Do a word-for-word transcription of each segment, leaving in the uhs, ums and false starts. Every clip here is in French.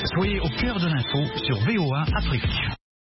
Soyez au cœur de l'info sur V O A Afrique.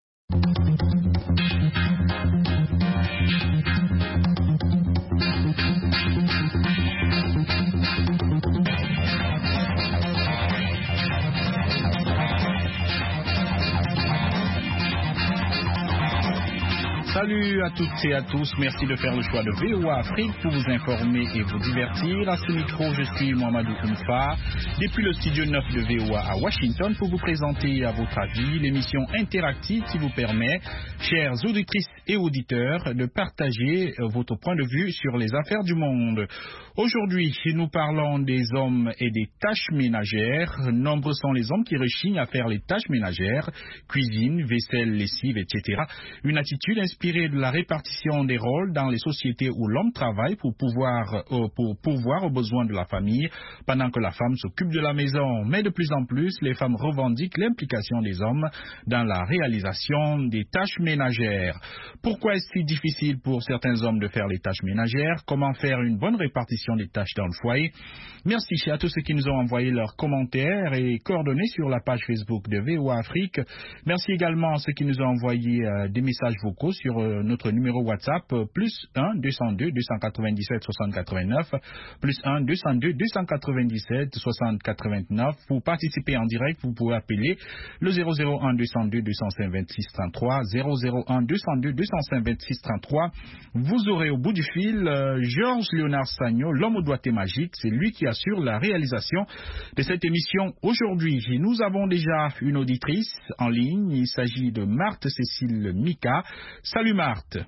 Salut à toutes et à tous, merci de faire le choix de V O A Afrique pour vous informer et vous divertir. À ce micro, je suis Mohamedou Koumfa, depuis le studio neuf de V O A à Washington, pour vous présenter à votre avis l'émission interactive qui vous permet, chères auditrices et auditeurs, de partager votre point de vue sur les affaires du monde. Aujourd'hui, nous parlons des hommes et des tâches ménagères. Nombreux sont les hommes qui rechignent à faire les tâches ménagères, cuisine, vaisselle, lessive, et cetera. Une attitude inspirée de la répartition des rôles dans les sociétés où l'homme travaille pour pouvoir euh, pour pourvoir aux besoins de la famille, pendant que la femme s'occupe de la maison. Mais de plus en plus, les femmes revendiquent l'implication des hommes dans la réalisation des tâches ménagères. Pourquoi est-ce si difficile pour certains hommes de faire les tâches ménagères? Comment faire une bonne répartition des tâches dans le foyer? Merci à tous ceux qui nous ont envoyé leurs commentaires et coordonnées sur la page Facebook de V O A Afrique. Merci également à ceux qui nous ont envoyé euh, des messages vocaux sur euh, notre numéro WhatsApp, euh, plus un deux cent deux deux cent quatre-vingt-dix-sept soixante quatre-vingt-neuf, plus un deux cent deux deux cent quatre-vingt-dix-sept soixante quatre-vingt-neuf. Pour participer en direct, vous pouvez appeler le zéro zéro un deux cent deux deux cent cinq vingt-six trente-trois, zéro zéro un deux cent deux deux cent cinq vingt-six trente-trois. Vous aurez au bout du fil euh, Georges Léonard Sagno, l'homme au doigté magique. C'est lui qui assure la réalisation de cette émission aujourd'hui. Nous avons déjà une auditrice en ligne. Il s'agit de Marthe Cécile Mika. Salut Marthe.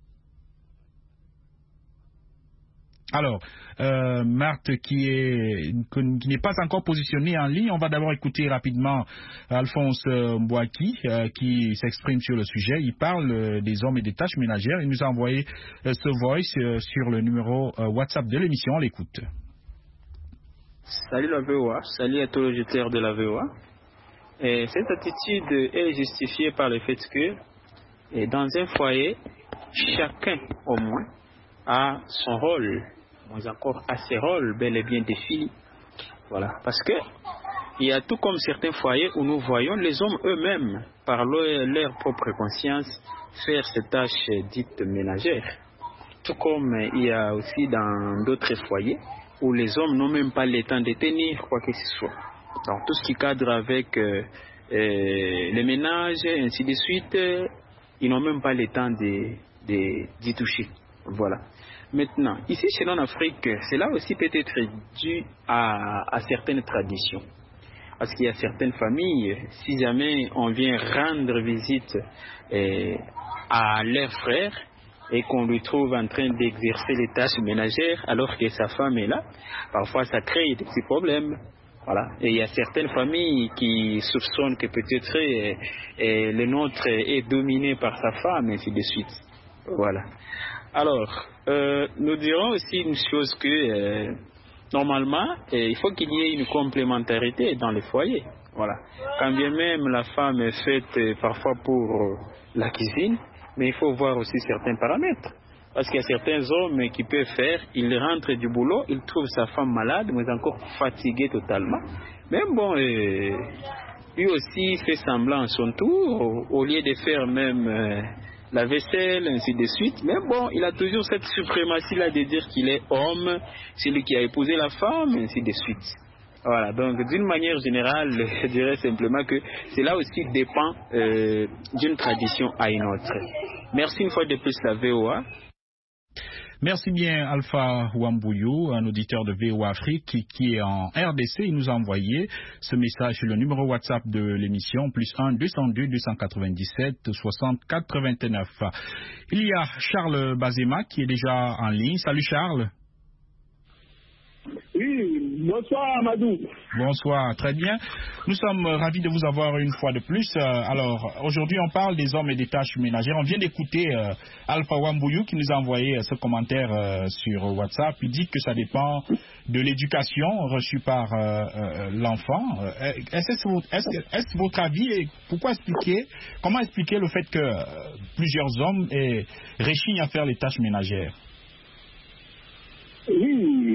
Alors, euh, Marthe qui est qui n'est pas encore positionnée en ligne, on va d'abord écouter rapidement Alphonse Mbouaki euh, qui s'exprime sur le sujet. Il parle euh, des hommes et des tâches ménagères. Il nous a envoyé euh, ce voice euh, sur le numéro euh, WhatsApp de l'émission. On l'écoute. Salut la V O A, salut à tous les auditeurs de la V O A. Et cette attitude est justifiée par le fait que et dans un foyer, chacun au moins a son rôle, moins encore a ses rôles bel et bien définis. Voilà, parce que il y a tout comme certains foyers où nous voyons les hommes eux-mêmes, par leur, leur propre conscience, faire ces tâches dites ménagères. Tout comme il y a aussi dans d'autres foyers où les hommes n'ont même pas le temps de tenir quoi que ce soit. Donc tout ce qui cadre avec euh, euh, les ménages, ainsi de suite, euh, ils n'ont même pas le temps de, de, d'y toucher. Voilà. Maintenant, ici chez nous en Afrique, cela aussi peut être dû à, à certaines traditions. Parce qu'il y a certaines familles, si jamais on vient rendre visite euh, à leurs frères, et qu'on lui trouve en train d'exercer les tâches ménagères alors que sa femme est là, parfois ça crée des petits problèmes. Voilà. Et il y a certaines familles qui soupçonnent que peut-être euh, euh, le nôtre est dominé par sa femme, ainsi de suite. Voilà. Alors, euh, nous dirons aussi une chose que euh, normalement, euh, il faut qu'il y ait une complémentarité dans les foyers. Voilà. Quand bien même la femme est faite euh, parfois pour euh, la cuisine, mais il faut voir aussi certains paramètres. Parce qu'il y a certains hommes qui peuvent faire, ils rentrent du boulot, ils trouvent sa femme malade, mais encore fatiguée totalement. Mais bon, euh, lui aussi fait semblant à son tour, au, au lieu de faire même euh, la vaisselle, ainsi de suite. Mais bon, il a toujours cette suprématie-là de dire qu'il est homme, c'est lui qui a épousé la femme, ainsi de suite. Voilà, donc d'une manière générale, je dirais simplement que cela aussi dépend euh, d'une tradition à une autre. Merci une fois de plus la V O A. Merci bien Alpha Wambouyou, un auditeur de V O A Afrique qui, qui est en R D C. Il nous a envoyé ce message sur le numéro WhatsApp de l'émission, plus un deux cent deux deux cent quatre-vingt-dix-sept soixante quatre-vingt-neuf. Il y a Charles Bazema qui est déjà en ligne. Salut Charles. Oui, bonsoir Amadou. Bonsoir, très bien. Nous sommes ravis de vous avoir une fois de plus. Alors, aujourd'hui, on parle des hommes et des tâches ménagères. On vient d'écouter euh, Alpha Wambouyou qui nous a envoyé ce commentaire euh, sur WhatsApp. Il dit que ça dépend de l'éducation reçue par euh, euh, l'enfant. Est-ce, est-ce, est-ce votre avis et pourquoi expliquer, comment expliquer le fait que euh, plusieurs hommes eh, rechignent à faire les tâches ménagères? Oui,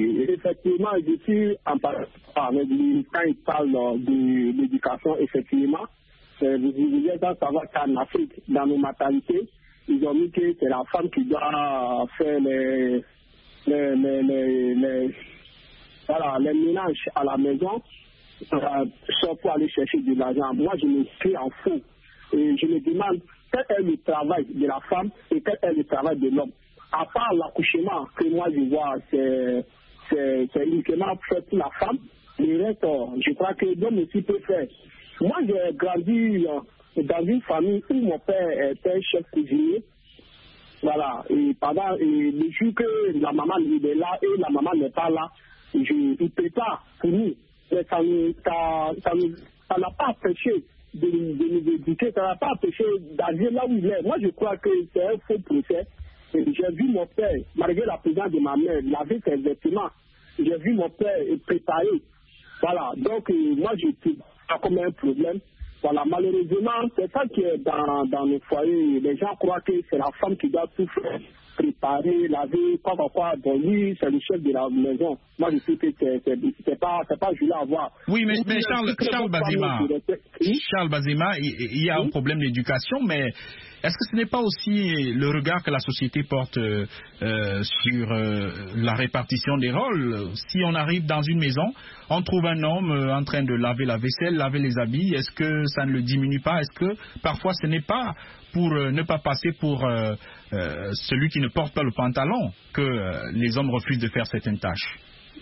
effectivement, je suis en parlant avec lui quand il parle de l'éducation, effectivement. Vous vous êtes à savoir qu'en Afrique, dans nos matérités, ils ont mis que c'est la femme qui doit faire les, les, les, les, les, voilà, les ménages à la maison, euh, sauf pour aller chercher de l'argent. Moi, je me suis en faux. Et je me demande quel est le travail de la femme et quel est le travail de l'homme. À part l'accouchement que moi je vois, c'est, c'est, c'est uniquement fait pour la femme. Le reste, je crois que l'homme aussi peut faire. Moi, j'ai grandi dans une famille où mon père était chef cuisinier. Voilà. Et pendant et le jour que la maman est là et la maman n'est pas là, je, il prépare pour nous. Mais ça ne ça, ça, ça n'a pas empêché de, de nous éduquer, ça n'a pas empêché d'agir là où il est. Moi, je crois que c'est un faux procès. Et j'ai vu mon père, malgré la présence de ma mère, laver ses vêtements. J'ai vu mon père préparer. Voilà. Donc, euh, moi, je trouve ça comme un problème. Voilà. Malheureusement, c'est ça qui est dans, dans nos foyers. Les gens croient que c'est la femme qui doit tout faire. Préparer, laver, quoi, quoi, quoi. Bon, lui, c'est le chef de la maison. Moi, je sais que c'est, c'est, c'est pas, c'est pas joli à voir. Oui, mais, mais Charles, Charles Bazema, Charles Bazema, il, il y a un problème d'éducation, mais est-ce que ce n'est pas aussi le regard que la société porte euh, sur euh, la répartition des rôles? Si on arrive dans une maison, on trouve un homme euh, en train de laver la vaisselle, laver les habits, est-ce que ça ne le diminue pas? Est-ce que parfois ce n'est pas pour euh, ne pas passer pour euh, euh, celui qui ne porte pas le pantalon que euh, les hommes refusent de faire certaines tâches?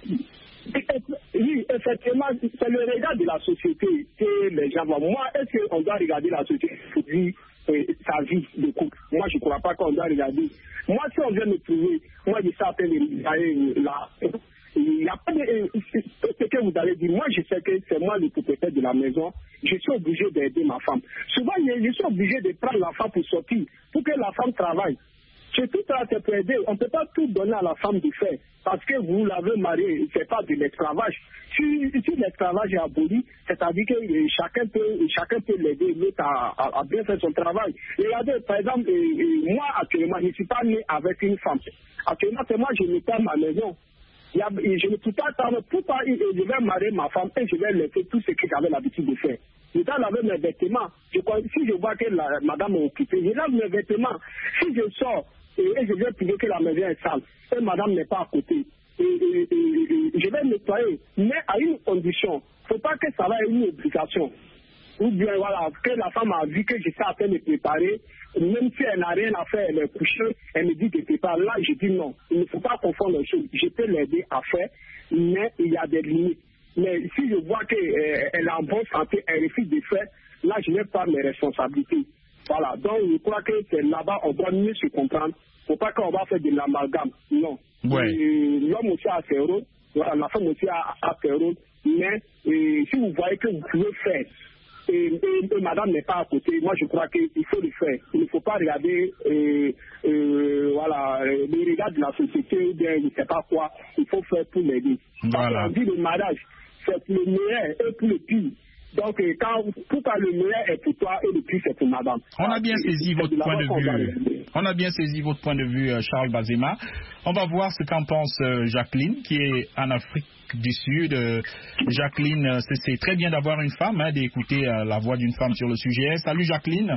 Oui, effectivement, c'est le regard de la société que les gens voient. Moi, est-ce qu'on doit regarder la société pour dire euh, sa vie de couple? Moi, je ne crois pas qu'on doit regarder. Moi, si on vient me trouver, moi, je sais à peine de là. Il n'y a pas de. Ce que vous avez dit, moi, je sais que c'est moi le propriétaire de la maison. Je suis obligé d'aider ma femme. Souvent, je suis obligé de prendre la femme pour sortir, pour que la femme travaille. C'est tout ça, c'est pour aider. On ne peut pas tout donner à la femme de faire. Parce que vous l'avez mariée, ce n'est pas de l'esclavage. Si, si l'esclavage est aboli, c'est-à-dire que chacun peut, chacun peut l'aider à, à, à bien faire son travail. Regardez, par exemple, moi, actuellement, je ne suis pas né avec une femme. Actuellement, c'est moi, je me à ma maison. Je ne peux pas attendre, pourquoi je vais marier ma femme et je vais laisser tout ce que j'avais l'habitude de faire. Je dois laver mes vêtements. Je, si je vois que la, madame est occupée, je lave mes vêtements. Si je sors et, et je vais trouver que la maison est sale et madame n'est pas à côté, et, et, et, et, je vais nettoyer, mais à une condition. Il ne faut pas que ça va être une obligation. Ou bien, voilà, que la femme a vu que je sais à peine me préparer, même si elle n'a rien à faire, elle est couchée, elle me dit de préparer. Là, je dis non, il ne faut pas confondre les choses. Je peux l'aider à faire, mais il y a des limites. Mais si je vois qu'elle euh, est en bonne santé, elle refuse de faire, là, je n'ai pas mes responsabilités. Voilà, donc je crois que c'est là-bas, on doit mieux se comprendre. Il ne faut pas qu'on va faire de l'amalgame, non. Ouais. L'homme aussi a ses rôles, voilà, la femme aussi a, a ses rôles, mais et, si vous voyez que vous pouvez faire, Et, et, et madame n'est pas à côté, moi je crois qu'il faut le faire. Il ne faut pas regarder euh, euh, voilà, le regard de la société ou bien je ne sais pas quoi. Il faut faire pour l'aider. Voilà. Quand on dit le mariage, c'est pour le meilleur et pour le pire. Donc quand, pourquoi le meilleur est pour toi et le pire c'est pour madame. On a bien saisi votre point de vue. On a bien saisi votre point de vue, Charles Bazema. On va voir ce qu'en pense Jacqueline, qui est en Afrique du Sud. Jacqueline, c'est très bien d'avoir une femme, hein, d'écouter la voix d'une femme sur le sujet. Salut Jacqueline.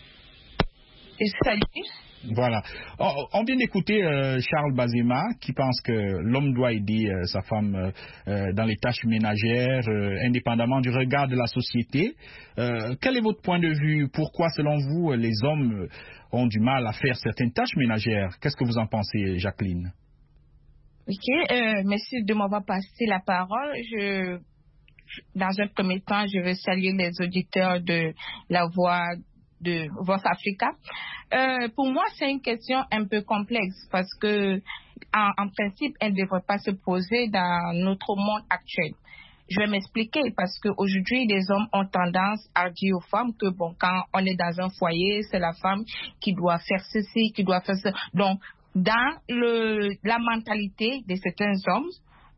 Salut. Voilà. On vient d'écouter euh, Charles Bazema qui pense que l'homme doit aider euh, sa femme euh, dans les tâches ménagères, euh, indépendamment du regard de la société. Euh, quel est votre point de vue? Pourquoi, selon vous, les hommes ont du mal à faire certaines tâches ménagères? Qu'est-ce que vous en pensez, Jacqueline? Ok, euh, merci de m'avoir passé la parole. Je, dans un premier temps, je veux saluer les auditeurs de la voix de Voice Africa. Euh, pour moi, c'est une question un peu complexe parce que, en, en principe, elle ne devrait pas se poser dans notre monde actuel. Je vais m'expliquer parce qu'aujourd'hui, les hommes ont tendance à dire aux femmes que, bon, quand on est dans un foyer, c'est la femme qui doit faire ceci, qui doit faire ça. Donc, dans le, la mentalité de certains hommes,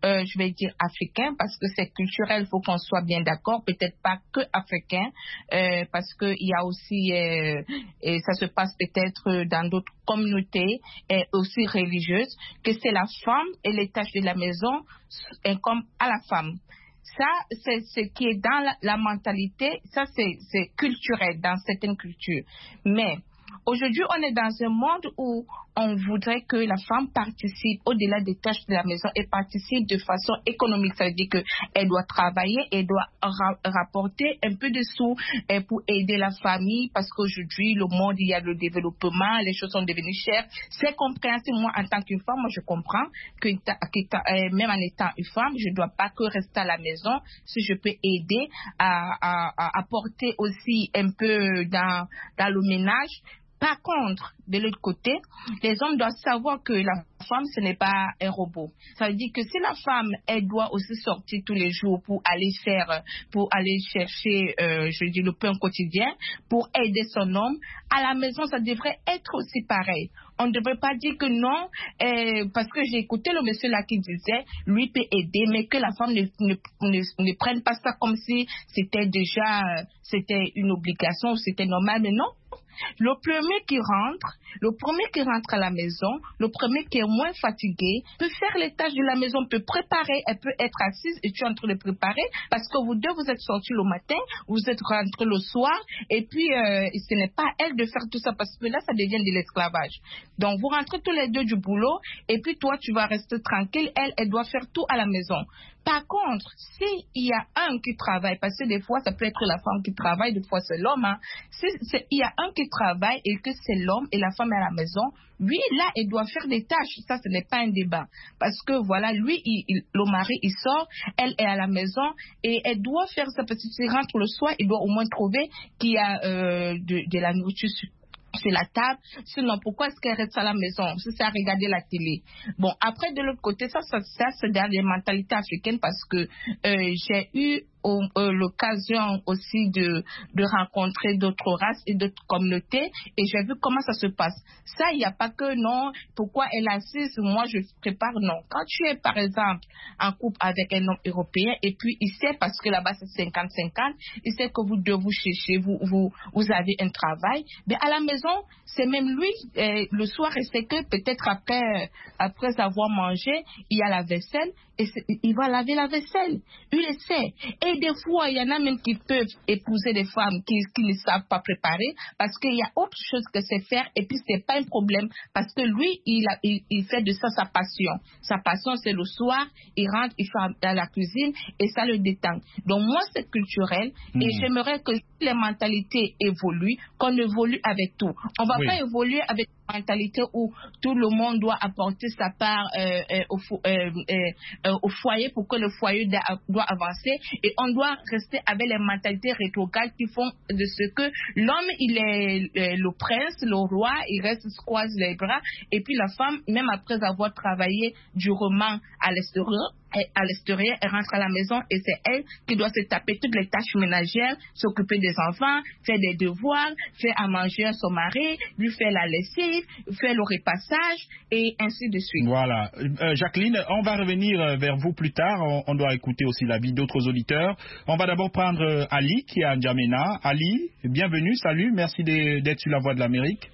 euh, je vais dire africain, parce que c'est culturel, il faut qu'on soit bien d'accord, peut-être pas que africain, euh, parce qu'il y a aussi, euh, et ça se passe peut-être dans d'autres communautés, et aussi religieuses, que c'est la femme et les tâches de la maison incombent à la femme. Ça, c'est ce qui est dans la, la mentalité, ça c'est, c'est culturel dans certaines cultures. Mais aujourd'hui, on est dans un monde où on voudrait que la femme participe au-delà des tâches de la maison et participe de façon économique. Ça veut dire qu'elle doit travailler, elle doit ra- rapporter un peu de sous eh, pour aider la famille, parce qu'aujourd'hui, le monde, il y a le développement, les choses sont devenues chères. C'est compréhensible. Moi, en tant qu'une femme, moi, je comprends que, que euh, même en étant une femme, je ne dois pas que rester à la maison. Si je peux aider à, à, à apporter aussi un peu dans, dans le ménage. Par contre, de l'autre côté, les hommes doivent savoir que la femme, ce n'est pas un robot. Ça veut dire que si la femme, elle doit aussi sortir tous les jours pour aller faire, pour aller chercher, euh, je dis, le pain quotidien, pour aider son homme, à la maison, ça devrait être aussi pareil. On ne devrait pas dire que non, euh, parce que j'ai écouté le monsieur là qui disait, lui peut aider, mais que la femme ne, ne, ne, ne prenne pas ça comme si c'était déjà, c'était une obligation ou c'était normal, mais non. Le premier qui rentre, le premier qui rentre à la maison, le premier qui est moins fatigué, peut faire les tâches de la maison, peut préparer, elle peut être assise et tu es en train de préparer, parce que vous deux, vous êtes sortis le matin, vous êtes rentrés le soir, et puis euh, ce n'est pas elle de faire tout ça, parce que là, ça devient de l'esclavage. Donc, vous rentrez tous les deux du boulot, et puis toi, tu vas rester tranquille, elle, elle doit faire tout à la maison. Par contre, s'il y a un qui travaille, parce que des fois, ça peut être la femme qui travaille, des fois, c'est l'homme. Hein. Si il y a un qui travaille et que c'est l'homme et la femme est à la maison, lui, là, il doit faire des tâches. Ça, ce n'est pas un débat. Parce que, voilà, lui, il, il, le mari, il sort, elle est à la maison et elle doit faire ça. Parce que s'il rentre le soir, il doit au moins trouver qu'il y a euh, de, de la nourriture sur la table, sinon pourquoi est-ce qu'elle reste à la maison, si c'est à regarder la télé. Bon, après de l'autre côté, ça, ça, ça c'est dans les mentalités africaines, parce que euh, j'ai eu au, euh, l'occasion aussi de, de rencontrer d'autres races et d'autres communautés, et j'ai vu comment ça se passe. Ça, il n'y a pas que non, pourquoi elle assiste, moi je prépare, non. Quand tu es par exemple en couple avec un homme européen, et puis il sait, parce que là-bas c'est cinquante cinquante, il sait que vous deux vous cherchez, vous, vous, vous avez un travail, mais à la maison, c'est même lui, euh, le soir, il sait que peut-être après, après avoir mangé, il y a la vaisselle, et il va laver la vaisselle. Il le sait. Et des fois, il y en a même qui peuvent épouser des femmes qui, qui ne savent pas préparer, parce qu'il y a autre chose que c'est faire, et puis c'est pas un problème, parce que lui, il, a, il, il fait de ça sa passion. Sa passion, c'est le soir, il rentre, il fait à la cuisine, et ça le détend. Donc moi, c'est culturel, mmh. et j'aimerais que les mentalités évoluent, qu'on évolue avec tout. On ne va oui. pas évoluer avec une mentalité où tout le monde doit apporter sa part euh, euh, au, fo- euh, euh, euh, au foyer pour que le foyer da- doit avancer, et on doit rester avec les mentalités rétrogrades qui font de ce que l'homme, il est euh, le prince, le roi, il reste, se croise les bras, et puis la femme, même après avoir travaillé durement à l'extérieur, à l'extérieur, elle rentre à la maison et c'est elle qui doit se taper toutes les tâches ménagères, s'occuper des enfants, faire des devoirs, faire à manger à son mari, lui faire la lessive, faire le repassage et ainsi de suite. Voilà. Euh, Jacqueline, on va revenir vers vous plus tard. On, on doit écouter aussi l'avis d'autres auditeurs. On va d'abord prendre Ali qui est à N'Djamena. Ali, bienvenue, salut, merci de, d'être sur la Voix de l'Amérique.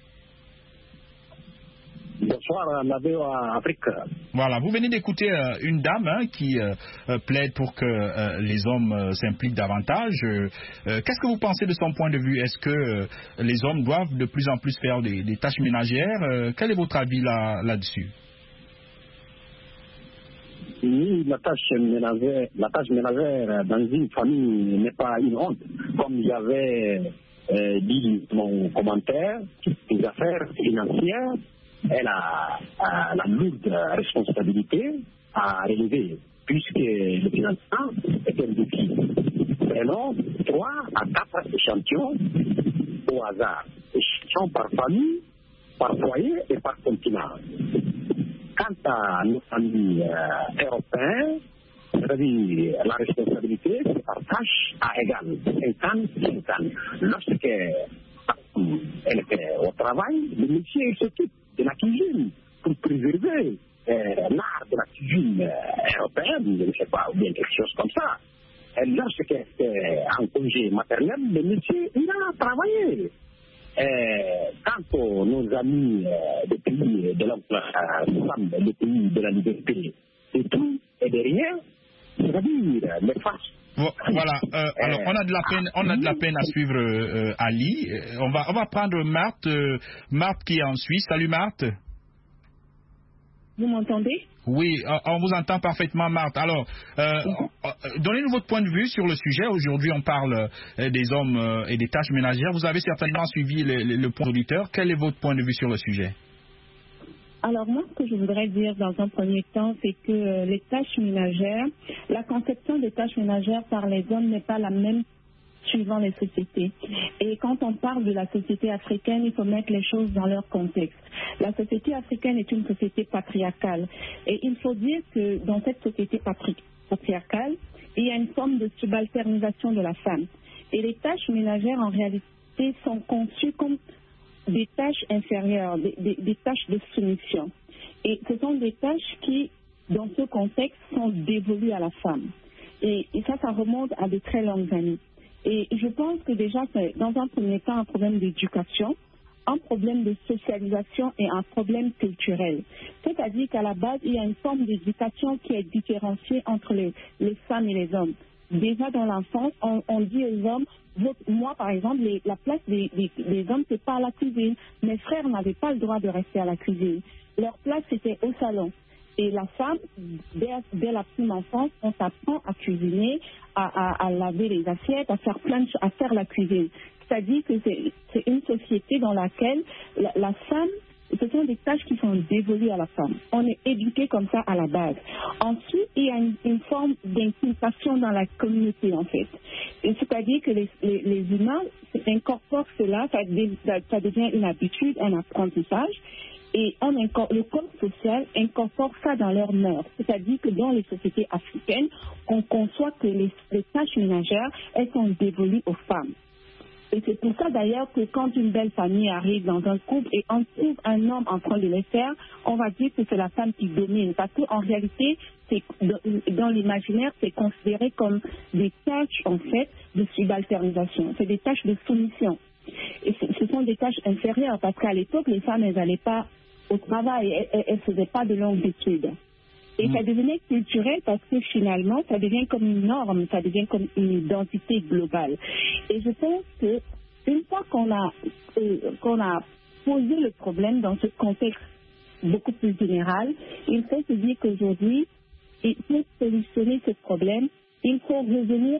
Bonsoir, la V O A Afrique. Voilà, vous venez d'écouter euh, une dame hein, qui euh, euh, plaide pour que euh, les hommes euh, s'impliquent davantage. Euh, euh, qu'est-ce que vous pensez de son point de vue? Est-ce que euh, les hommes doivent de plus en plus faire des, des tâches ménagères? euh, Quel est votre avis là, là-dessus? Oui, la tâche ménagère, la tâche ménagère dans une famille n'est pas une honte. Comme j'avais euh, dit mon commentaire, les affaires financières, elle a, a la lourde responsabilité à relever, puisque le financement est un défi. Prenons trois à quatre échantillons au hasard, échantillons par famille, par foyer et par continent. Quant à nos familles euh, européennes, c'est-à-dire la responsabilité se partage à égal, cinquante cinquante. Lorsqu'elle était au travail, le monsieur s'occupe de la cuisine pour préserver euh, l'art de la cuisine euh, européenne, je ne sais pas, ou bien quelque chose comme ça. Et lorsqu'elle était en congé maternel, le monsieur, il a travaillé. Euh, quant aux nos amis euh, des pays de l'oncle, nous sommes des pays de la liberté, de tout et de rien, c'est-à-dire les faces. Voilà. Euh, alors, on a de la peine, on a de la peine à suivre euh, Ali. On va, on va prendre Marthe, euh, Marthe qui est en Suisse. Salut Marthe. Vous m'entendez? Oui, on vous entend parfaitement, Marthe. Alors, euh, donnez-nous votre point de vue sur le sujet. Aujourd'hui, on parle euh, des hommes euh, et des tâches ménagères. Vous avez certainement suivi le, le, le point auditeur. Quel est votre point de vue sur le sujet? Alors moi, ce que je voudrais dire dans un premier temps, c'est que euh, les tâches ménagères, la conception des tâches ménagères par les hommes n'est pas la même suivant les sociétés. Et quand on parle de la société africaine, il faut mettre les choses dans leur contexte. La société africaine est une société patriarcale. Et il faut dire que dans cette société patri patriarcale, il y a une forme de subalternisation de la femme. Et les tâches ménagères, en réalité, sont conçues comme des tâches inférieures, des, des, des tâches de soumission. Et ce sont des tâches qui, dans ce contexte, sont dévolues à la femme. Et, et ça, ça remonte à de très longues années. Et je pense que déjà, c'est dans un premier temps un problème d'éducation, un problème de socialisation et un problème culturel. C'est-à-dire qu'à la base, il y a une forme d'éducation qui est différenciée entre les, les femmes et les hommes. Déjà dans l'enfance, on, on dit aux hommes, moi par exemple, les, la place des, des, des hommes, c'est pas à la cuisine. Mes frères n'avaient pas le droit de rester à la cuisine. Leur place, c'était au salon. Et la femme, dès, dès la petite enfance, on s'apprend à cuisiner, à, à, à laver les assiettes, à faire plein de choses, à faire la cuisine. C'est-à-dire que c'est une société dans laquelle la, la femme, ce sont des tâches qui sont dévolues à la femme. On est éduqué comme ça à la base. Ensuite, il y a une, une forme d'inculcation dans la communauté, en fait. C'est-à-dire que les, les, les humains incorporent cela, ça, ça, ça devient une habitude, un apprentissage. Et on incorpore, le corps social incorpore ça dans leurs mœurs. C'est-à-dire que dans les sociétés africaines, on conçoit que les, les tâches ménagères, elles sont dévolues aux femmes. Et c'est pour ça d'ailleurs que quand une belle famille arrive dans un couple et on trouve un homme en train de le faire, on va dire que c'est la femme qui domine. Parce qu'en réalité, dans l'imaginaire, c'est considéré comme des tâches en fait de subalternisation. C'est des tâches de soumission. Et ce sont des tâches inférieures parce qu'à l'époque, les femmes, elles n'allaient pas au travail, elles ne faisaient pas de longues études. Et mmh. ça devenait culturel parce que finalement, ça devient comme une norme, ça devient comme une identité globale. Et je pense que une fois qu'on a, euh, qu'on a posé le problème dans ce contexte beaucoup plus général, il faut se dire qu'aujourd'hui, pour solutionner ce problème, il faut revenir,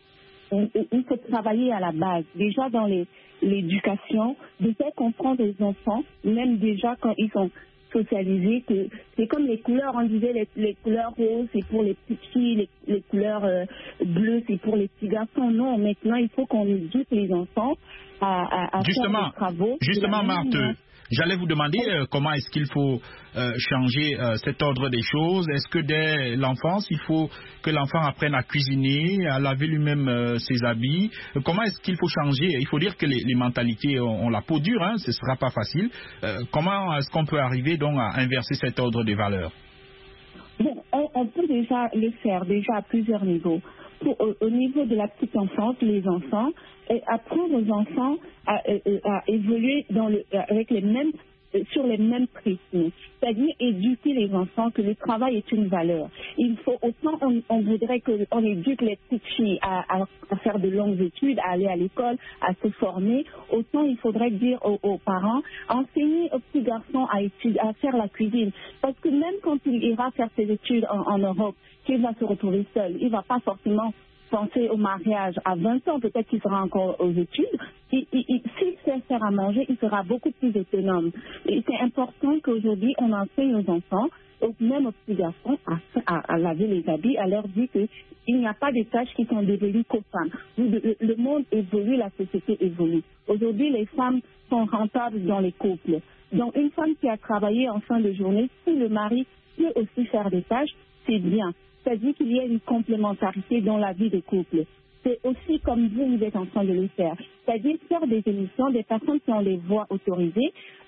il faut travailler à la base, déjà dans l'éducation, de faire comprendre aux enfants, même déjà quand ils sont socialisés, que c'est comme les couleurs, on disait les, les couleurs roses c'est pour les petites filles, les, les couleurs euh, bleues c'est pour les petits garçons. Non, maintenant il faut qu'on éduque les enfants à, à, à justement, faire des travaux. Justement, Marthe, j'allais vous demander euh, comment est-ce qu'il faut euh, changer euh, cet ordre des choses. Est-ce que dès l'enfance, il faut que l'enfant apprenne à cuisiner, à laver lui-même euh, ses habits? Comment est-ce qu'il faut changer? Il faut dire que les, les mentalités ont, ont la peau dure, hein, ce ne sera pas facile. Euh, comment est-ce qu'on peut arriver donc à inverser cet ordre des valeurs? Bon, on, on peut déjà le faire, déjà à plusieurs niveaux. Pour, au, au niveau de la petite enfance, les enfants, et apprendre aux enfants à, à, à évoluer dans le, avec les mêmes, sur les mêmes prismes. C'est-à-dire éduquer les enfants que le travail est une valeur. Il faut autant on, on voudrait qu'on éduque les petites filles à, à, à faire de longues études, à aller à l'école, à se former, autant il faudrait dire aux, aux parents, enseigner aux petits garçons à, étudier, à faire la cuisine. Parce que même quand il ira faire ses études en, en Europe, qu'il va se retrouver seul, il ne va pas forcément penser au mariage à vingt ans, peut-être qu'il sera encore aux études. S'il sait faire à manger, il sera beaucoup plus autonome. Et c'est important qu'aujourd'hui, on enseigne aux enfants, même aux petits garçons, à, à, à laver les habits, à leur dire qu'il n'y a pas de tâches qui sont dévolues qu'aux femmes. Le, le monde évolue, la société évolue. Aujourd'hui, les femmes sont rentables dans les couples. Donc, une femme qui a travaillé en fin de journée, si le mari peut aussi faire des tâches, c'est bien. C'est-à-dire qu'il y a une complémentarité dans la vie de couple. C'est aussi comme vous, vous êtes en train de le faire. C'est-à-dire faire des émissions, des personnes qui ont des voix autorisées,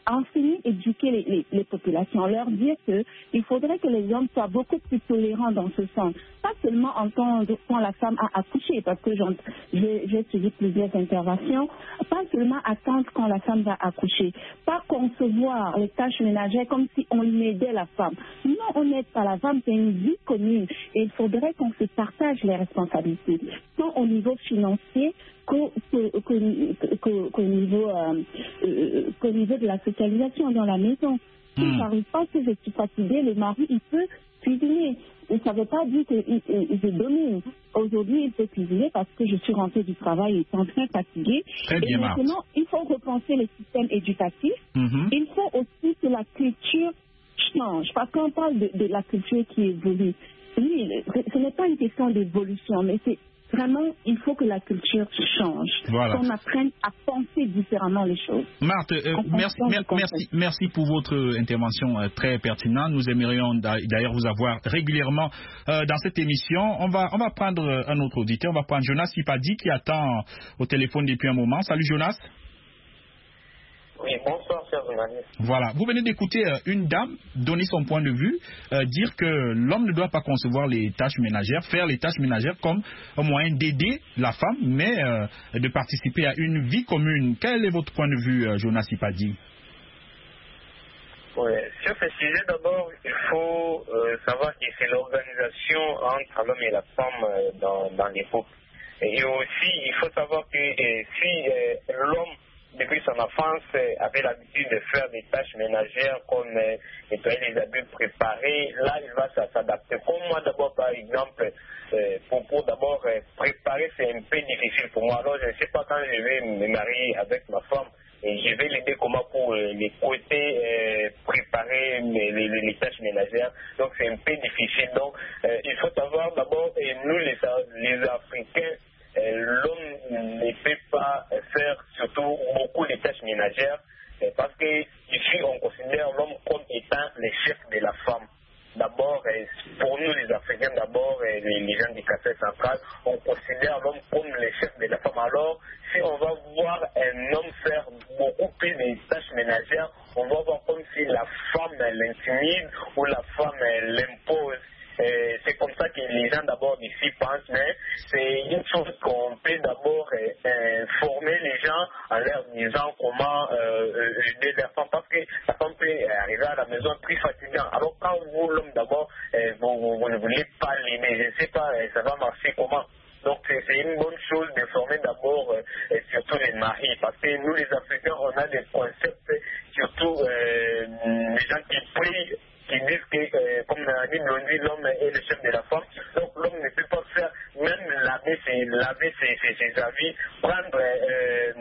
enseigner, éduquer les, les, les populations, leur dire qu'il faudrait que les hommes soient beaucoup plus tolérants dans ce sens. Pas seulement en temps de, quand la femme a accouché, parce que j'ai, j'ai suivi plusieurs interventions, pas seulement attendre quand la femme va accoucher, pas concevoir les tâches ménagères comme si on aidait la femme. Non, on n'aide pas la femme, c'est une vie commune et il faudrait qu'on se partage les responsabilités, tant au niveau financier qu'au, qu'au, qu'au, qu'au, niveau, euh, euh, qu'au niveau de la socialisation dans la maison. Si mmh. j'arrive pas, que je suis fatiguée, le mari, il peut cuisiner. Et ça ne veut pas dire qu'il je domine. Aujourd'hui, il peut cuisiner parce que je suis rentrée du travail et étant très fatiguée. Très bien, et maintenant, Marthe. Il faut repenser le système éducatif. Mmh. Il faut aussi que la culture change. Parce qu'on parle de, de la culture qui évolue. Oui, ce n'est pas une question d'évolution, mais c'est vraiment, il faut que la culture change. Voilà. Qu'on apprenne à penser différemment les choses. Marthe, euh, merci, merci, merci pour votre intervention euh, très pertinente. Nous aimerions d'ailleurs vous avoir régulièrement euh, dans cette émission. On va, on va prendre un autre auditeur. On va prendre Jonas Sipadi qui attend au téléphone depuis un moment. Salut Jonas. Oui, bonsoir, cher journaliste. Voilà, vous venez d'écouter euh, une dame donner son point de vue, euh, dire que l'homme ne doit pas concevoir les tâches ménagères, faire les tâches ménagères comme un moyen d'aider la femme, mais euh, de participer à une vie commune. Quel est votre point de vue, euh, Jonas Sipadi? Oui, sur ce sujet, d'abord, il faut euh, savoir que c'est l'organisation entre l'homme et la femme euh, dans, dans les couples. Et aussi, il faut savoir que euh, si euh, l'homme depuis son enfance, avait l'habitude de faire des tâches ménagères comme euh, nettoyer les habits préparés. Là, il va s'adapter. Comme moi, d'abord, par exemple, euh, pour, pour d'abord euh, préparer, c'est un peu difficile pour moi. Alors, je ne sais pas quand je vais me marier avec ma femme, et je vais l'aider comment pour euh, les côtés euh, préparer les, les, les tâches ménagères. Donc, c'est un peu difficile. Donc, euh, il faut savoir d'abord, et nous, les, les Africains, l'homme ne peut pas faire surtout beaucoup de tâches ménagères parce que ici on considère l'homme comme étant le chef de la femme. D'abord, pour nous les Africains, d'abord les, les gens du Café central, on considère l'homme comme le chef de la femme. Alors, si on va voir un homme faire beaucoup plus de tâches ménagères, on va voir comme si la femme l'intimide ou la femme l'impose. Euh, c'est comme ça que les gens d'abord ici pensent, mais c'est une chose qu'on peut d'abord euh, euh, former les gens en leur disant comment euh, aider leur femme, parce que la femme peut arriver à la maison très fatiguant. Alors quand vous, l'homme d'abord, euh, vous, vous, vous ne voulez pas l'aimer, je ne sais pas, euh, ça va marcher comment. Donc c'est une bonne chose de former d'abord euh, surtout les maris, parce que nous les Africains, on a des concepts, surtout euh, les gens qui prient, qui disent que, euh, comme a dit Blondie, l'homme est le chef de la femme. Donc l'homme ne peut pas faire, même laver ses, laver ses, ses, ses habits, prendre euh,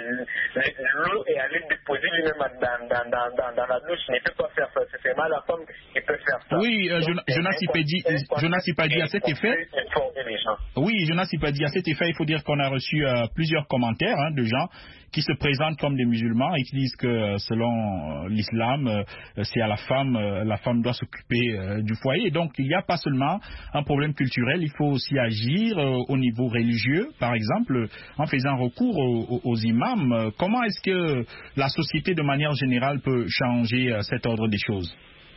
l'eau et aller déposer lui-même dans, dans, dans, dans, dans la douche. Il ne peut pas faire ça. C'est seulement la femme qui peut faire ça. Oui, euh, Donc, Jonas Sipadi, Jonas Sipadi, à cet effet. Oui, Jonas Sipadi, à cet effet, il faut dire qu'on a reçu euh, plusieurs commentaires hein, de gens qui se présentent comme des musulmans et qui disent que selon euh, l'islam, euh, c'est à la femme, euh, la femme doit s'occuper euh, du foyer. Donc il n'y a pas seulement un problème culturel, il faut aussi agir euh, au niveau religieux, par exemple, en faisant recours aux, aux imams. Euh, comment est-ce que la société de manière générale peut changer euh, cet ordre des choses?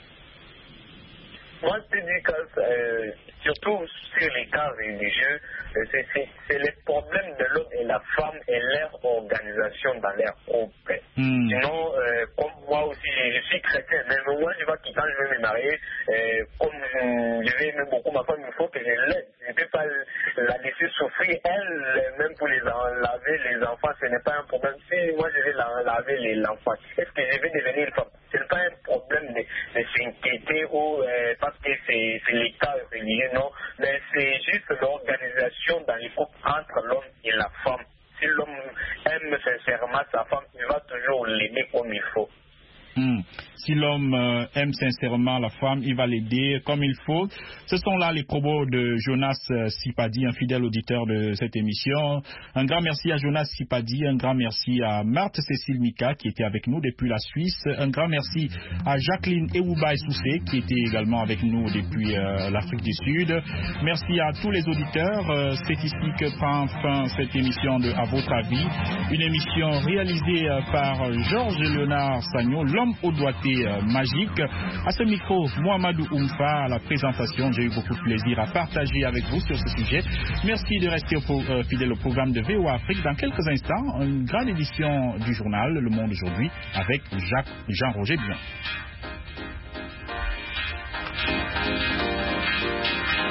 Moi, je te dis que, euh, surtout sur les cas religieux, c'est, c'est, c'est le problème de l'homme et la femme et leur organisation dans leur couple. Mm. Sinon, euh, comme moi aussi, je, je suis chrétien, mais moi, je vois que quand je vais me marier, euh, comme euh, je vais aimer beaucoup ma femme, il faut que je l'aide. Je ne peux pas la laisser souffrir. Elle, même pour les en, laver les enfants, ce n'est pas un problème. Si moi, je vais la, laver les, l'enfant, est-ce que je vais devenir une femme? Ce n'est pas un problème de, de s'inquiéter ou euh, parce que c'est, c'est les cas religieux, non. Mais c'est juste l'organisation dans les couples entre l'homme et la femme. Si l'homme aime sincèrement sa femme, il va toujours l'aimer comme il faut. Mmh. Si l'homme euh, aime sincèrement la femme, il va l'aider comme il faut. Ce sont là les propos de Jonas euh, Sipadi, un fidèle auditeur de cette émission. Un grand merci à Jonas Sipadi, un grand merci à Marthe Cécile Mika qui était avec nous depuis la Suisse, un grand merci à Jacqueline Ewuba Soussé qui était également avec nous depuis euh, l'Afrique du Sud. Merci à tous les auditeurs. Euh, C'est ici que prend fin cette émission de À votre avis, une émission réalisée euh, par Georges Léonard Sagnon, l'homme au doigté euh, magique. À ce micro, Mohamedou Oumfa, à la présentation. J'ai eu beaucoup de plaisir à partager avec vous sur ce sujet. Merci de rester au, euh, fidèle au programme de V O A Afrique. Dans quelques instants, une grande édition du journal Le Monde aujourd'hui avec Jacques Jean-Roger Bion.